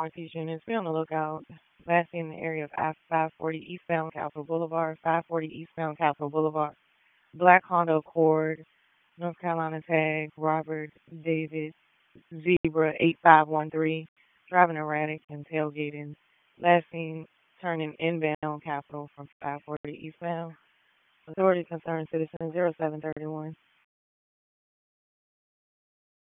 Northeast units, be on the lookout. Last seen in the area of 540 eastbound Capitol Boulevard, 540 eastbound Capitol Boulevard. Black Honda Accord, North Carolina tag, Robert David Zebra 8513, driving erratic and tailgating. Last seen turning inbound Capitol from 540 eastbound. Authority concerned citizen 0731.